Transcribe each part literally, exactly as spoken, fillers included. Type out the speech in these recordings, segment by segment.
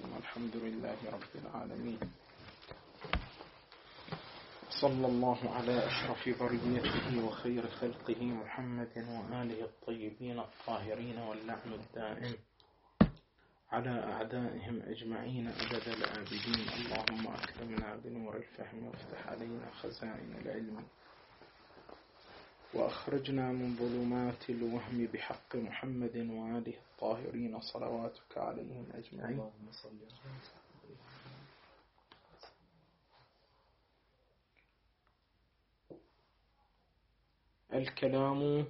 ثم الحمد لله رب العالمين، صلى الله على أشرف بريته وخير خلقه محمد وآله الطيبين الطاهرين، واللعن الدائم على أعدائهم أجمعين أبد الآبدين. اللهم أكرمنا بنور الفهم وافتح علينا خزائن العلم، وأخرجنا من ظلمات الوهم بحق محمد وآله الطاهرين صلواتك عليهم أجمعين. الكلام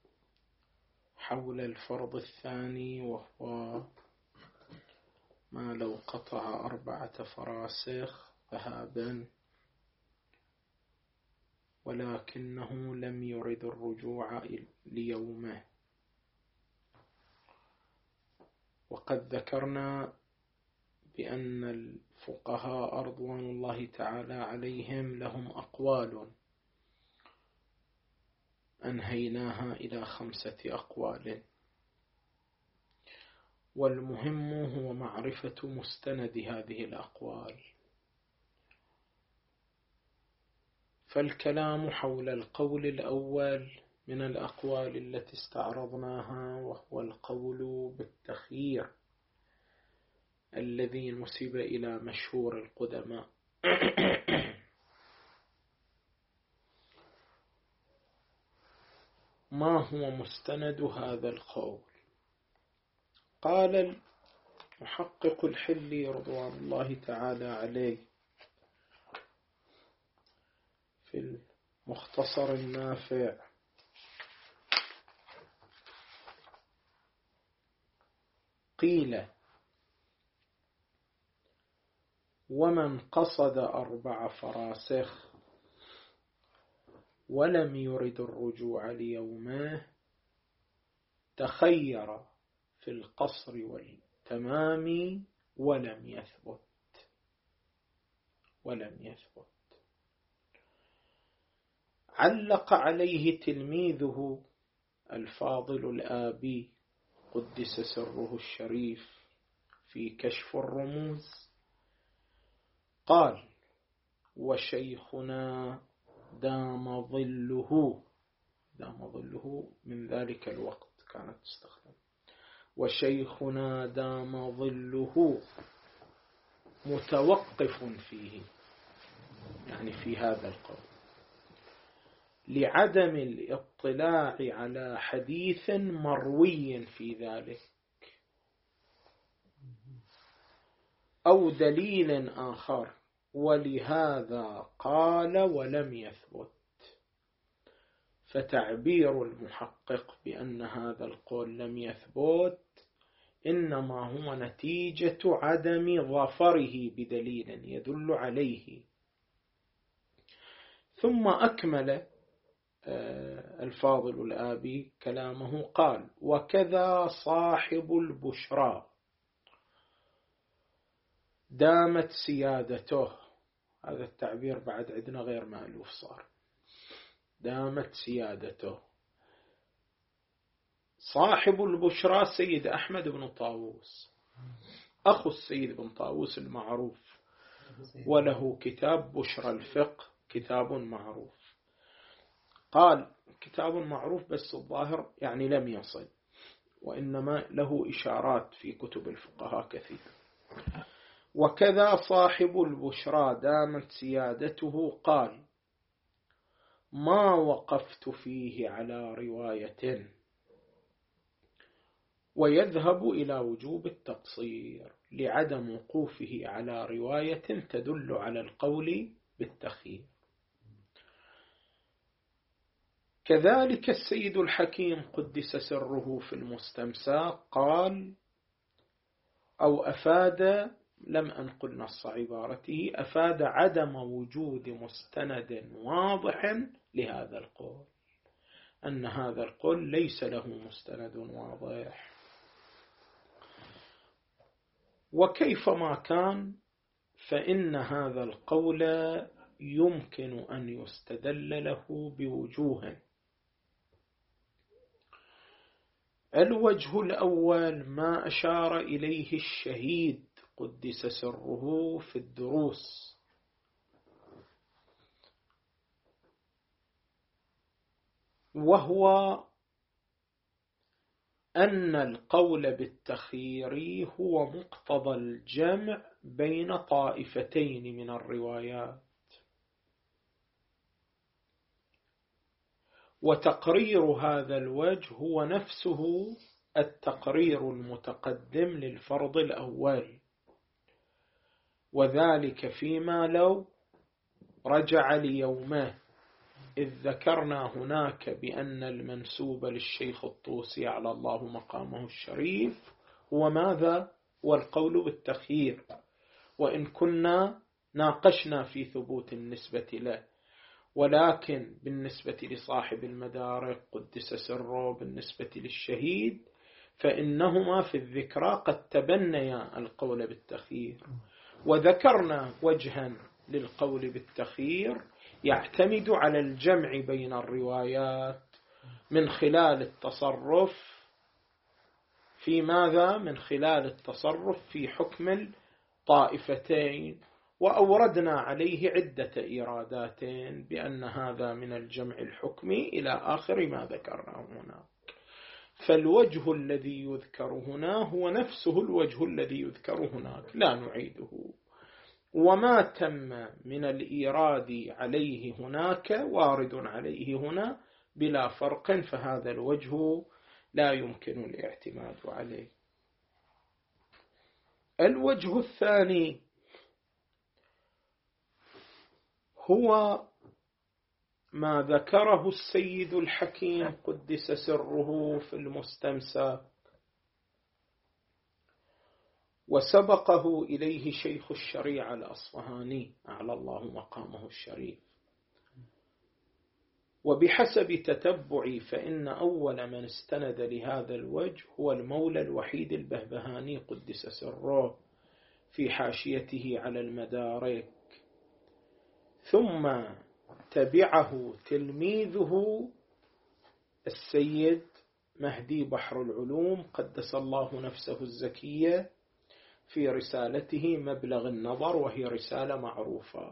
حول الفرض الثاني، وهو ما لو قطع أربعة فراسخ ذهابا ولكنه لم يرد الرجوع ليومه. وقد ذكرنا بأن الفقهاء رضوان الله تعالى عليهم لهم أقوال أنهيناها إلى خمسة أقوال، والمهم هو معرفة مستند هذه الأقوال. فالكلام حول القول الأول من الأقوال التي استعرضناها، وهو القول بالتخيير الذي نسب إلى مشهور القدماء. ما هو مستند هذا القول؟ قال المحقق الحلي رضوان الله تعالى عليه في المختصر النافع: قيل: ومن قصد أربع فراسخ ولم يرد الرجوع ليومه تخير في القصر والتمام ولم يثبت ولم يثبت علق عليه تلميذه الفاضل الآبي قدس سره الشريف في كشف الرموز، قال: وشيخنا دام ظله، دام ظله من ذلك الوقت كانت تستخدم، وشيخنا دام ظله متوقف فيه، يعني في هذا القول، لعدم الاطلاع على حديث مروي في ذلك أو دليل آخر، ولهذا قال ولم يثبت. فتعبير المحقق بأن هذا القول لم يثبت إنما هو نتيجة عدم ظفره بدليل يدل عليه. ثم أكمل الفاضل الآبي كلامه، قال: وكذا صاحب البشرى دامت سيادته. هذا التعبير بعد عندنا غير مألوف، صار دامت سيادته. صاحب البشرى سيد أحمد بن طاووس، أخو السيد بن طاووس المعروف، وله كتاب بشرى الفقه، كتاب معروف. قال كتاب معروف، بس الظاهر يعني لم يصل، وإنما له إشارات في كتب الفقهاء كثيرة. وكذا صاحب البشرى دامت سيادته قال: ما وقفت فيه على رواية، ويذهب إلى وجوب التقصير لعدم وقوفه على رواية تدل على القول بالتخيير. كذلك السيد الحكيم قدس سره في المستمساك قال، أو أفاد، لم أنقل نص عبارته، أفاد عدم وجود مستند واضح لهذا القول، أن هذا القول ليس له مستند واضح. وكيفما كان فإن هذا القول يمكن أن يستدل له بوجوه. الوجه الأول ما أشار إليه الشهيد قدس سره في الدروس، وهو أن القول بالتخيير هو مقتضى الجمع بين طائفتين من الروايات، وتقرير هذا الوجه هو نفسه التقرير المتقدم للفرض الأول، وذلك فيما لو رجع ليومه، إذ ذكرنا هناك بأن المنسوب للشيخ الطوسي على الله مقامه الشريف هو ماذا؟ والقول بالتخيير، وإن كنا ناقشنا في ثبوت النسبة له، ولكن بالنسبة لصاحب المدارك قدس سره بالنسبة للشهيد فإنهما في الذكرى قد تبنيا القول بالتخيير، وذكرنا وجها للقول بالتخيير يعتمد على الجمع بين الروايات من خلال التصرف في ماذا؟ من خلال التصرف في حكم الطائفتين، وأوردنا عليه عدة إيرادات بأن هذا من الجمع الحكمي إلى آخر ما ذكرناه هنا. فالوجه الذي يذكر هنا هو نفسه الوجه الذي يذكر هناك، لا نعيده، وما تم من الإيراد عليه هناك وارد عليه هنا بلا فرق، فهذا الوجه لا يمكن الاعتماد عليه. الوجه الثاني هو ما ذكره السيد الحكيم قدس سره في المستمسك، وسبقه إليه شيخ الشريعة الأصفهاني أعلى الله مقامه الشريف. وبحسب تتبعي فإن أول من استند لهذا الوجه هو المولى الوحيد البهبهاني قدس سره في حاشيته على المدارك، ثم تبعه تلميذه السيد مهدي بحر العلوم قدس الله نفسه الزكية في رسالته مبلغ النظر، وهي رسالة معروفة.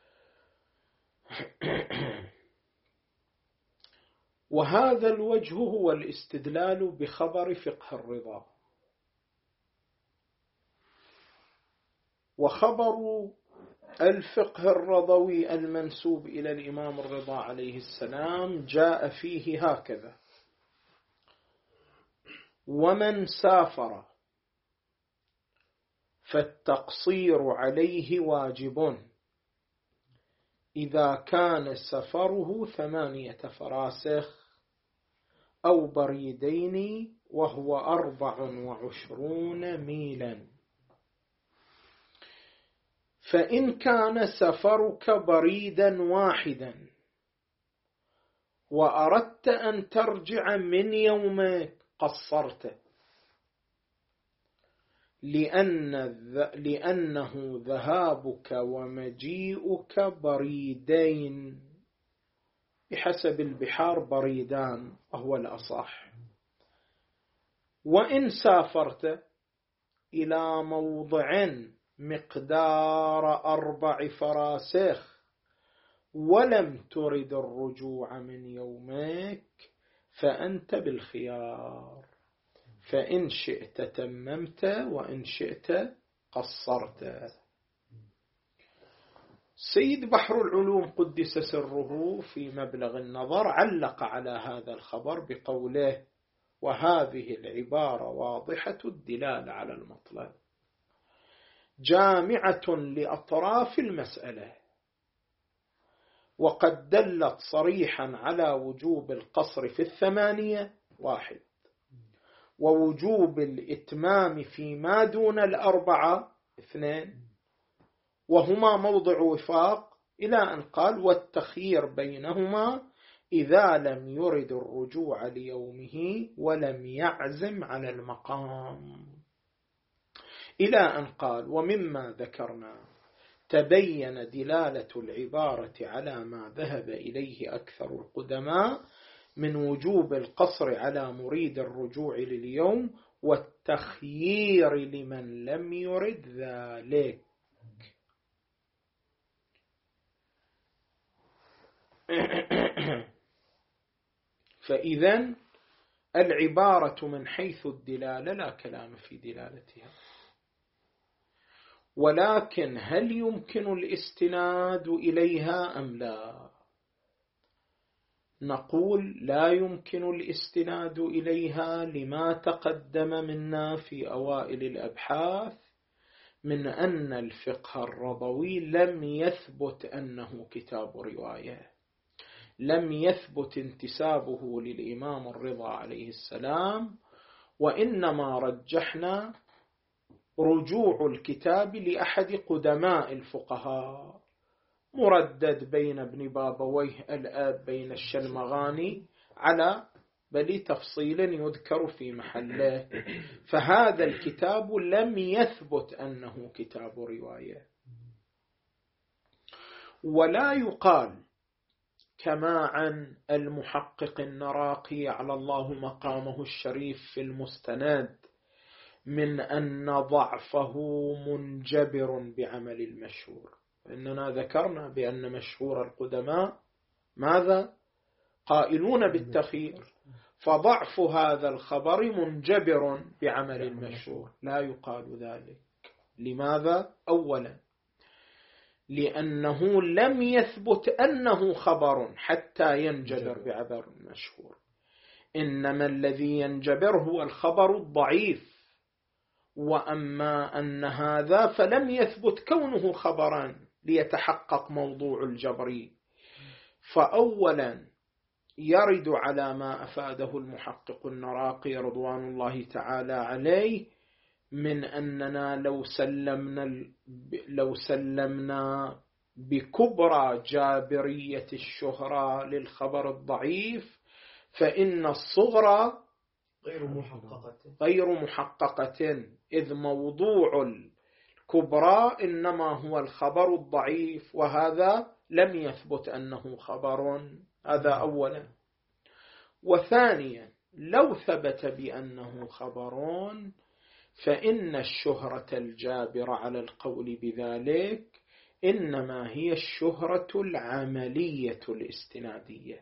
وهذا الوجه هو الاستدلال بخبر فقه الرضا، وخبر الفقه الرضوي المنسوب إلى الإمام الرضا عليه السلام جاء فيه هكذا: ومن سافر فالتقصير عليه واجب إذا كان سفره ثمانية فراسخ أو بريدين وهو أربع وعشرون ميلا. فإن كان سفرك بريدا واحدا وأردت أن ترجع من يومك قصرت، لأن لأنه ذهابك ومجيئك بريدين، بحسب البحار بريدان وهو الأصح. وإن سافرت إلى موضع مقدار أربع فراسخ ولم ترد الرجوع من يومك فأنت بالخيار، فإن شئت تممت وإن شئت قصرت. سيد بحر العلوم قدس سره في مبلغ النظر علق على هذا الخبر بقوله: وهذه العبارة واضحة الدلالة على المطلب، جامعة لأطراف المسألة، وقد دلت صريحا على وجوب القصر في الثمانية واحد، ووجوب الإتمام فيما دون الأربعة اثنين، وهما موضع وفاق، إلى أن قال: والتخيير بينهما إذا لم يرد الرجوع ليومه ولم يعزم على المقام، إلى أن قال: ومما ذكرنا تبين دلالة العبارة على ما ذهب إليه أكثر القدماء من وجوب القصر على مريد الرجوع لليوم، التخيير لمن لم يرد ذلك. فإذن العبارة من حيث الدلالة لا كلام في دلالتها، ولكن هل يمكن الاستناد إليها أم لا؟ نقول لا يمكن الاستناد إليها لما تقدم منا في أوائل الأبحاث من أن الفقه الرضوي لم يثبت أنه كتاب رواية، لم يثبت انتسابه للإمام الرضا عليه السلام، وإنما رجحنا رجوع الكتاب لأحد قدماء الفقهاء، مردد بين ابن بابويه الآب بين الشلمغاني على بل تفصيل يذكر في محله. فهذا الكتاب لم يثبت أنه كتاب رواية. ولا يقال كما عن المحقق النراقي على الله مقامه الشريف في المستند من أن ضعفه منجبر بعمل المشهور. إننا ذكرنا بأن مشهور القدماء ماذا؟ قائلون بالتخيير، فضعف هذا الخبر منجبر بعمل المشهور. لا يقال ذلك. لماذا؟ أولا لأنه لم يثبت أنه خبر حتى ينجبر بعبر المشهور، إنما الذي ينجبر هو الخبر الضعيف، وأما أن هذا فلم يثبت كونه خبرا ليتحقق موضوع الجبر. فأولا يرد على ما أفاده المحقق النراقي رضوان الله تعالى عليه من أننا لو سلمنا, لو سلمنا بكبرى جابرية الشهرة للخبر الضعيف فإن الصغرى غير محققة غير محققة، إذ موضوع الكبرى إنما هو الخبر الضعيف، وهذا لم يثبت أنه خبر. هذا أولا. وثانيا لو ثبت بأنه خبر فإن الشهرة الجابرة على القول بذلك إنما هي الشهرة العملية الاستنادية،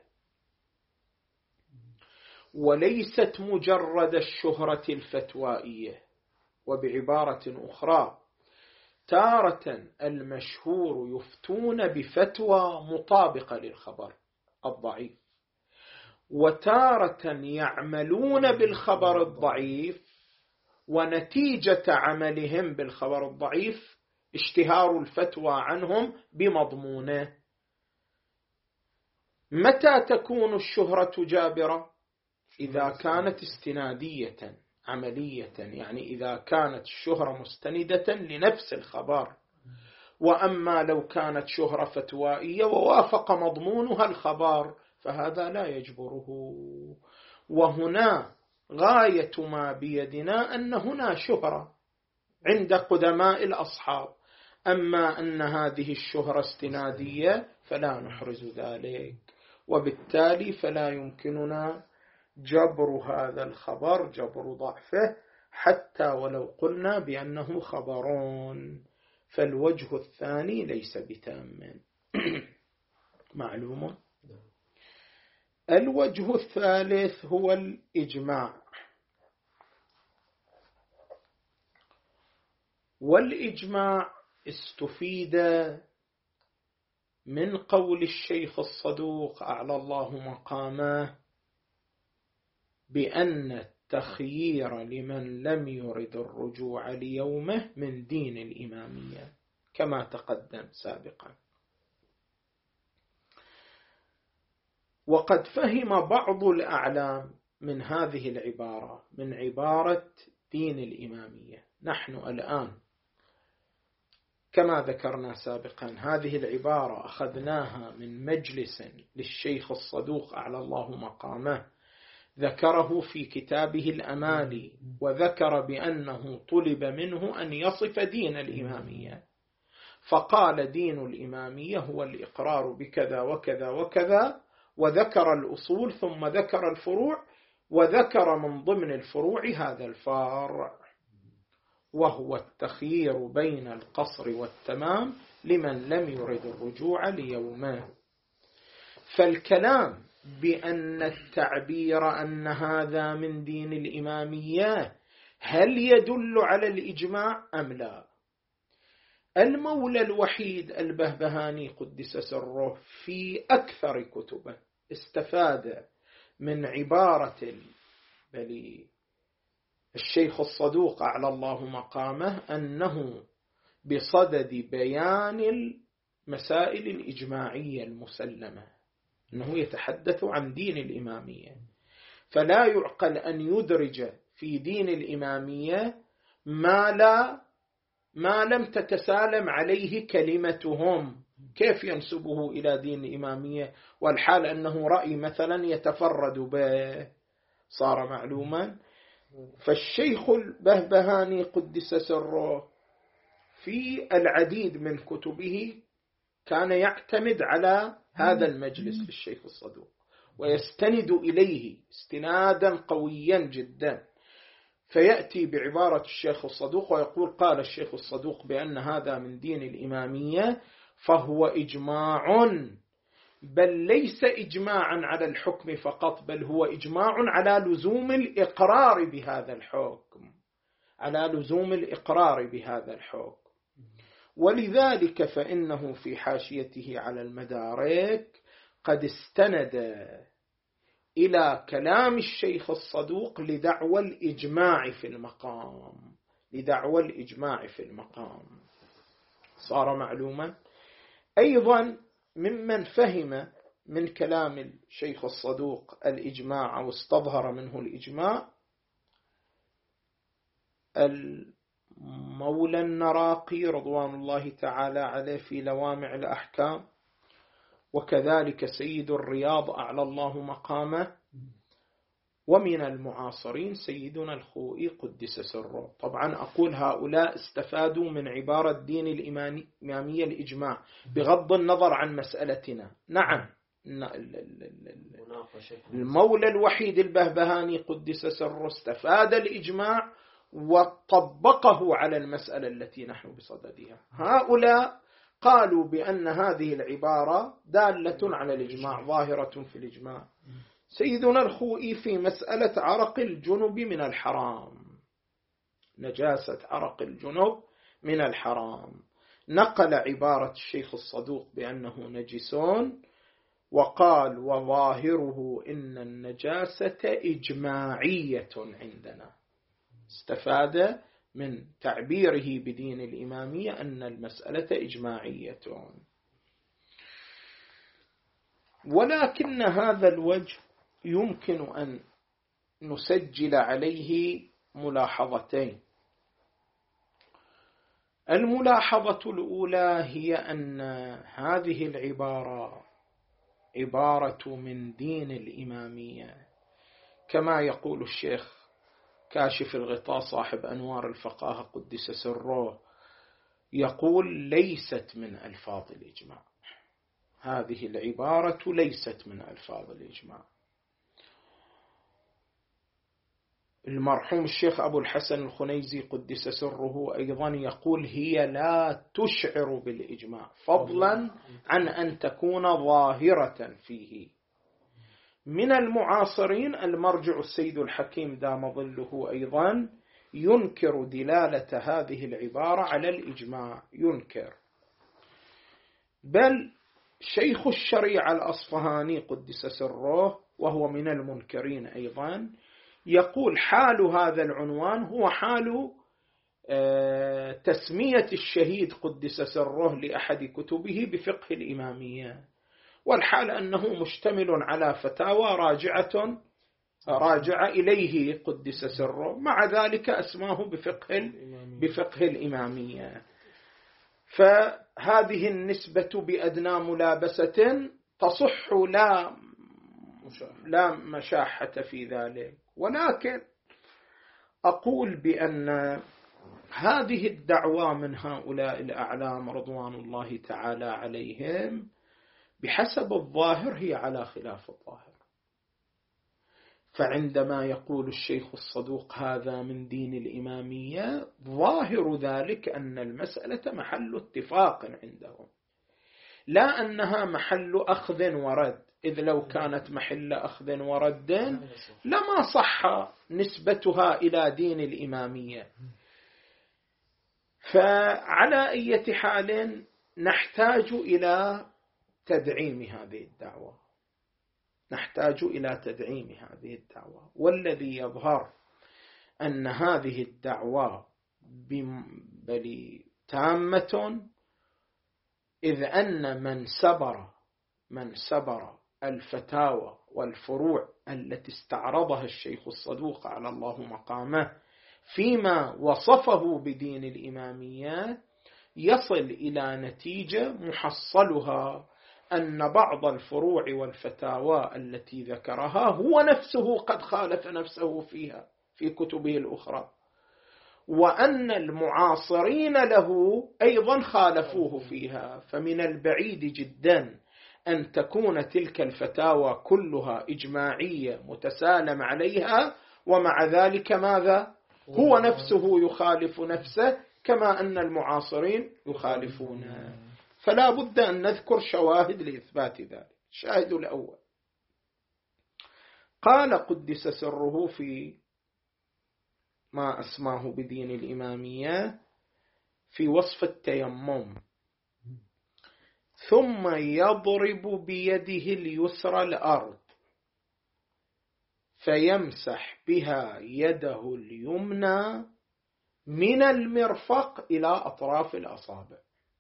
وليست مجرد الشهرة الفتوائية. وبعبارة أخرى تارة المشهور يفتون بفتوى مطابقة للخبر الضعيف، وتارة يعملون بالخبر الضعيف، ونتيجة عملهم بالخبر الضعيف اشتهار الفتوى عنهم بمضمونه. متى تكون الشهرة جابرة؟ إذا كانت استنادية عملية، يعني إذا كانت الشهرة مستندة لنفس الخبر. وأما لو كانت شهرة فتوائية ووافق مضمونها الخبر فهذا لا يجبره. وهنا غاية ما بيدنا أن هنا شهرة عند قدماء الأصحاب، أما أن هذه الشهرة استنادية فلا نحرز ذلك، وبالتالي فلا يمكننا جبر هذا الخبر، جبر ضعفه، حتى ولو قلنا بأنه خبرون. فالوجه الثاني ليس بتام. معلوم. الوجه الثالث هو الإجماع. والإجماع استفيد من قول الشيخ الصدوق أعلى الله مقامه بأن التخيير لمن لم يرد الرجوع ليومه من دين الإمامية كما تقدم سابقا. وقد فهم بعض الأعلام من هذه العبارة، من عبارة دين الإمامية. نحن الآن كما ذكرنا سابقا هذه العبارة أخذناها من مجلس للشيخ الصدوق أعلى الله مقامه ذكره في كتابه الأمالي، وذكر بأنه طلب منه أن يصف دين الإمامية، فقال دين الإمامية هو الإقرار بكذا وكذا وكذا، وذكر الأصول ثم ذكر الفروع وذكر من ضمن الفروع هذا الفرع، وهو التخيير بين القصر والتمام لمن لم يرد الرجوع ليومه. فالكلام بأن التعبير أن هذا من دين الإمامية هل يدل على الإجماع أم لا؟ المولى الوحيد البهبهاني قدس سره في أكثر كتبه استفاد من عبارة بل الشيخ الصدوق أعلى الله مقامه أنه بصدد بيان المسائل الإجماعية المسلمة، أنه يتحدث عن دين الإمامية، فلا يعقل أن يدرج في دين الإمامية ما لا ما لم تتسالم عليه كلمتهم. كيف ينسبه إلى دين الإمامية والحال أنه رأي مثلا يتفرد به؟ صار معلوما. فالشيخ البهبهاني قدس سره في العديد من كتبه كان يعتمد على هذا المجلس للشيخ الصدوق ويستند إليه استنادا قويا جدا، فيأتي بعبارة الشيخ الصدوق ويقول قال الشيخ الصدوق بأن هذا من دين الإمامية، فهو إجماع، بل ليس إجماعا على الحكم فقط، بل هو إجماع على لزوم الإقرار بهذا الحكم، على لزوم الإقرار بهذا الحكم. ولذلك فإنه في حاشيته على المدارك قد استند إلى كلام الشيخ الصدوق لدعوى الإجماع في المقام، لدعوى الإجماع في المقام. صار معلوما. أيضا ممن فهم من كلام الشيخ الصدوق الإجماع واستظهر منه الإجماع المولى النراقي رضوان الله تعالى عليه في لوامع الأحكام، وكذلك سيد الرياض أعلى الله مقامه، ومن المعاصرين سيدنا الخوئي قدس سره. طبعا أقول هؤلاء استفادوا من عبارة دين الإمامية الإجماع بغض النظر عن مسألتنا. نعم المولى الوحيد البهبهاني قدس سره استفاد الإجماع وطبقه على المسألة التي نحن بصددها. هؤلاء قالوا بأن هذه العبارة دالة على الإجماع، ظاهرة في الإجماع. سيدنا الخوئي في مسألة عرق الجنب من الحرام، نجاسة عرق الجنب من الحرام، نقل عبارة الشيخ الصدوق بأنه نجسون، وقال وظاهره إن النجاسة إجماعية عندنا. استفاد من تعبيره بدين الإمامية أن المسألة إجماعية. ولكن هذا الوجه يمكن أن نسجل عليه ملاحظتين. الملاحظة الأولى هي أن هذه العبارة عبارة من دين الإمامية، كما يقول الشيخ كاشف الغطاء صاحب أنوار الفقاهة قدس سره، يقول ليست من ألفاظ الإجماع. هذه العبارة ليست من ألفاظ الإجماع. المرحوم الشيخ أبو الحسن الخنيزي قدس سره أيضا يقول هي لا تشعر بالإجماع، فضلا عن أن تكون ظاهرة فيه. من المعاصرين المرجع السيد الحكيم دام ظله أيضا ينكر دلالة هذه العبارة على الإجماع، ينكر. بل شيخ الشريعة الأصفهاني قدس سره وهو من المنكرين أيضا يقول حال هذا العنوان هو حال تسمية الشهيد قدس سره لأحد كتبه بفقه الإمامية، والحال أنه مشتمل على فتاوى راجعة راجع إليه قدس سره، مع ذلك أسماه بفقه بفقه الإمامية. فهذه النسبة بأدنى ملابسة تصح، لا لا مشاحة في ذلك. ولكن أقول بأن هذه الدعوة من هؤلاء الأعلام رضوان الله تعالى عليهم بحسب الظاهر هي على خلاف الظاهر. فعندما يقول الشيخ الصدوق هذا من دين الإمامية، ظاهر ذلك أن المسألة محل اتفاق عندهم، لا أنها محل أخذ ورد، إذ لو كانت محل أخذ ورد لما صح نسبتها إلى دين الإمامية. فعلى أي حال نحتاج إلى تدعيم هذه الدعوة، نحتاج إلى تدعيم هذه الدعوة. والذي يظهر أن هذه الدعوة بل تامة، إذ أن من سبر من سبر الفتاوى والفروع التي استعرضها الشيخ الصدوق على الله مقامه فيما وصفه بدين الإمامية، يصل إلى نتيجة محصلها أن بعض الفروع والفتاوى التي ذكرها هو نفسه قد خالف نفسه فيها في كتبه الأخرى، وأن المعاصرين له أيضا خالفوه فيها. فمن البعيد جدا أن تكون تلك الفتاوى كلها إجماعية متسالم عليها، ومع ذلك ماذا؟ هو نفسه يخالف نفسه كما أن المعاصرين يخالفونه. فلا بد أن نذكر شواهد لإثبات ذلك. الشاهد الأول، قال قدس سره في ما أسماه بدين الإمامية في وصف التيمم: ثم يضرب بيده اليسرى الأرض فيمسح بها يده اليمنى من المرفق إلى أطراف الأصابع،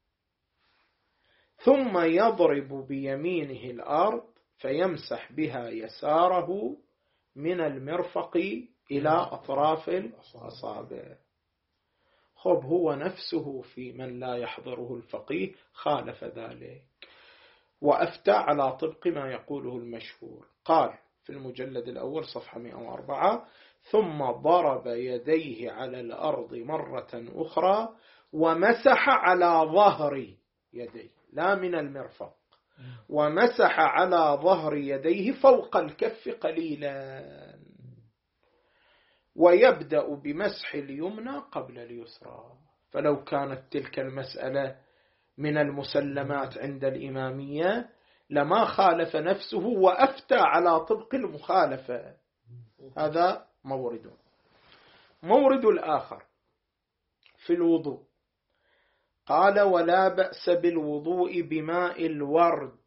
ثم يضرب بيمينه الأرض فيمسح بها يساره من المرفق إلى أطراف الأصابع. خب هو نفسه في من لا يحضره الفقيه خالف ذلك وأفتى على طبق ما يقوله المشهور. قال في المجلد الأول صفحة مئة وأربعة: ثم ضرب يديه على الأرض مرة أخرى ومسح على ظهر يديه، لا من المرفق، ومسح على ظهر يديه فوق الكف قليلا، ويبدأ بمسح اليمنى قبل اليسرى. فلو كانت تلك المسألة من المسلمات عند الإمامية لما خالف نفسه وأفتى على طبق المخالفة. هذا مورد. مورد الآخر في الوضوء، قال: ولا بأس بالوضوء بماء الورد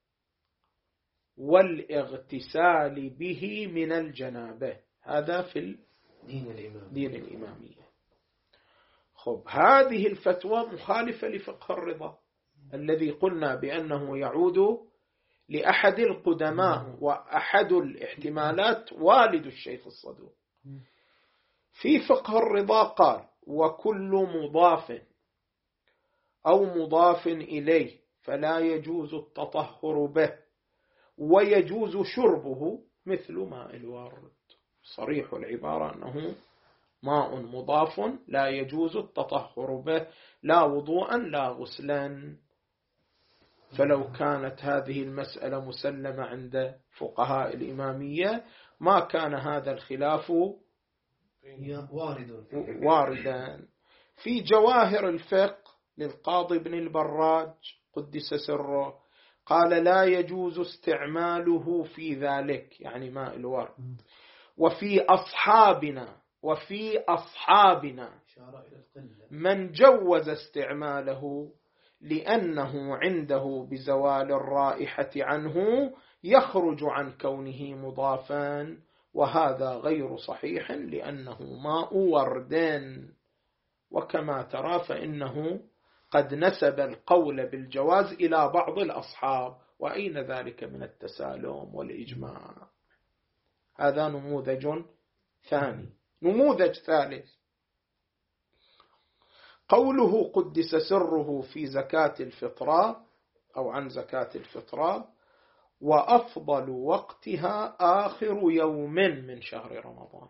والاغتسال به من الجنابة. هذا في دين الإمامية. دين الإمامية. خب هذه الفتوى مخالفة لفقه الرضا الذي قلنا بأنه يعود لأحد القدماء وأحد الاحتمالات والد الشيخ الصدوق. في فقه الرضا قال: وكل مضاف أو مضاف إليه فلا يجوز التطهر به ويجوز شربه مثل ماء الورد. صريح العبارة أنه ماء مضاف لا يجوز التطهر به لا وضوءا لا غسلا. فلو كانت هذه المسألة مسلمة عند فقهاء الإمامية ما كان هذا الخلاف واردا. في جواهر الفقه للقاضي ابن البراج قدس سره قال: لا يجوز استعماله في ذلك، يعني ماء الورد، وفي أصحابنا وفي أصحابنا من جوز استعماله لأنه عنده بزوال الرائحة عنه يخرج عن كونه مضافا، وهذا غير صحيح لأنه ماء وردان. وكما ترى فإنه قد نسب القول بالجواز إلى بعض الأصحاب، وأين ذلك من التسالم والإجماع؟ هذا نموذج ثاني. نموذج ثالث، قوله قدس سره في زكاة الفطرة أو عن زكاة الفطرة: وأفضل وقتها آخر يوم من شهر رمضان.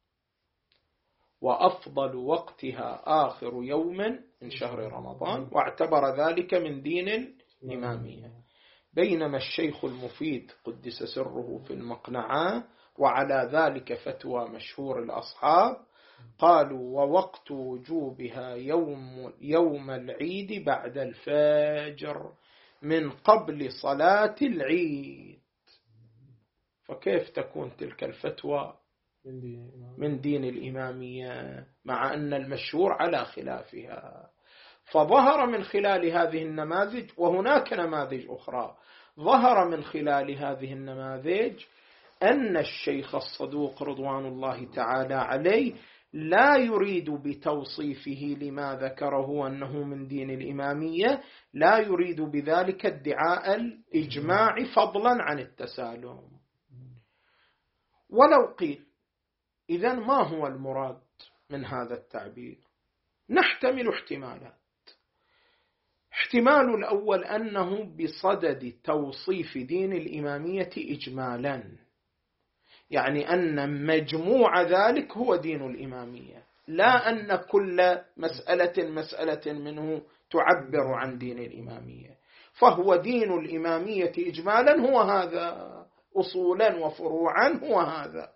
وأفضل وقتها آخر يوم من شهر رمضان، واعتبر ذلك من دين الإمامية. بينما الشيخ المفيد قدس سره في المقنعة وعلى ذلك فتوى مشهور الأصحاب، قالوا ووقت وجوبها يوم, يوم العيد بعد الفجر من قبل صلاة العيد. فكيف تكون تلك الفتوى من دين الإمامية مع أن المشهور على خلافها؟ فظهر من خلال هذه النماذج، وهناك نماذج أخرى ظهر من خلال هذه النماذج أن الشيخ الصدوق رضوان الله تعالى عليه لا يريد بتوصيفه لما ذكره أنه من دين الإمامية، لا يريد بذلك ادعاء الإجماع فضلا عن التسالم. ولو قيل إذن ما هو المراد من هذا التعبير؟ نحتمل احتمالات. احتمال الأول أنه بصدد توصيف دين الإمامية إجمالا، يعني أن مجموع ذلك هو دين الإمامية، لا أن كل مسألة مسألة منه تعبر عن دين الإمامية. فهو دين الإمامية إجمالا هو هذا، أصولا وفروعا هو هذا.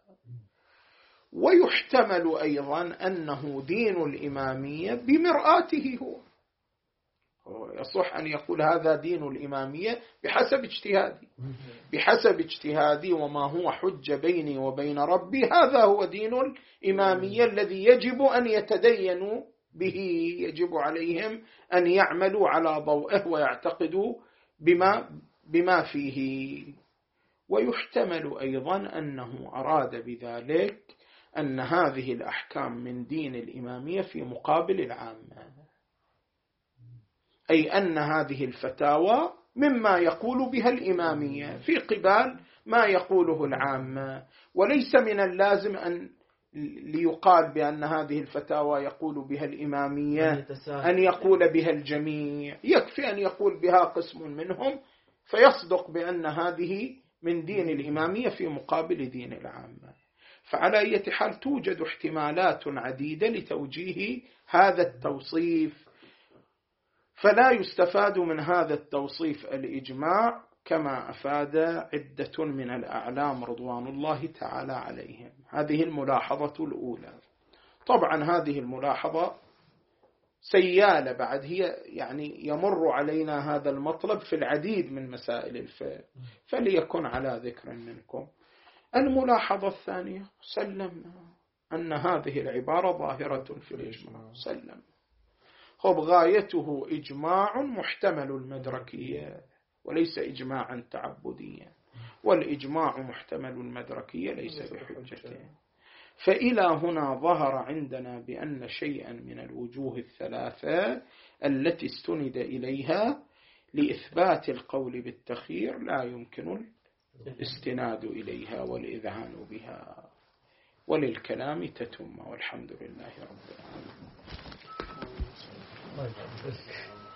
ويحتمل أيضا أنه دين الإمامية بمرآته هو، يصح أن يقول هذا دين الإمامية بحسب اجتهادي، بحسب اجتهادي وما هو حجة بيني وبين ربي، هذا هو دين الإمامية الذي يجب أن يتدينوا به، يجب عليهم أن يعملوا على ضوءه ويعتقدوا بما, بما فيه. ويحتمل أيضا أنه أراد بذلك أن هذه الأحكام من دين الإمامية في مقابل العامة، أي أن هذه الفتاوى مما يقول بها الإمامية في قبال ما يقوله العامة، وليس من اللازم أن ليقال بأن هذه الفتاوى يقول بها الإمامية أن يقول بها الجميع، يكفي أن يقول بها قسم منهم فيصدق بأن هذه من دين الإمامية في مقابل دين العامة. فعلى أي حال توجد احتمالات عديدة لتوجيه هذا التوصيف، فلا يستفاد من هذا التوصيف الإجماع كما أفاد عدة من الأعلام رضوان الله تعالى عليهم. هذه الملاحظة الأولى. طبعا هذه الملاحظة سيالة بعد، هي يعني يمر علينا هذا المطلب في العديد من مسائل الفقه، فليكن على ذكر منكم. الملاحظة الثانية، سلمنا أن هذه العبارة ظاهرة في الإجماع، سلم خب غايته إجماع محتمل المدركية وليس إجماعا تعبديا، والإجماع محتمل المدركية ليس بحجة. فإلى هنا ظهر عندنا بأن شيئا من الوجوه الثلاثة التي استند إليها لإثبات القول بالتخيير لا يمكن الاستناد إليها والإذعان بها، وللكلام تتم، والحمد لله رب العالمين.